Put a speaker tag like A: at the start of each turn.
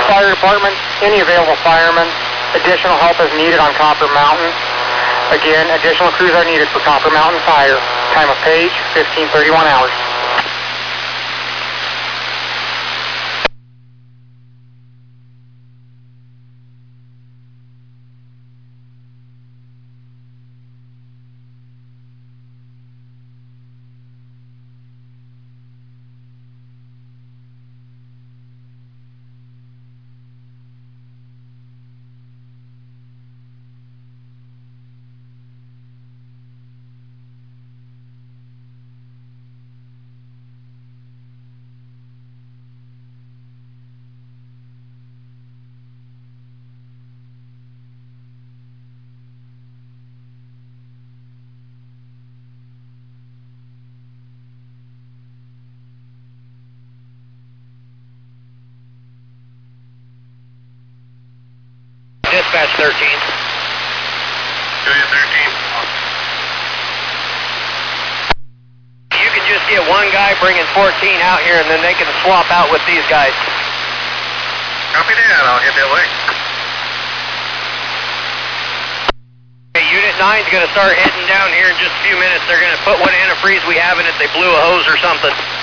A: Fire Department, any available firemen. Additional help is needed on Copper Mountain. Again, additional crews are needed for Copper Mountain Fire. Time of page, 15:31 hours.
B: Dispatch 13.
C: Julia 13.
B: You can just get one guy bringing 14 out here and then they can swap out with these guys.
C: Copy that, I'll get that way.
B: Okay, Unit 9's going to start heading down here in just a few minutes. They're going to put what antifreeze we have in it. They blew a hose or something.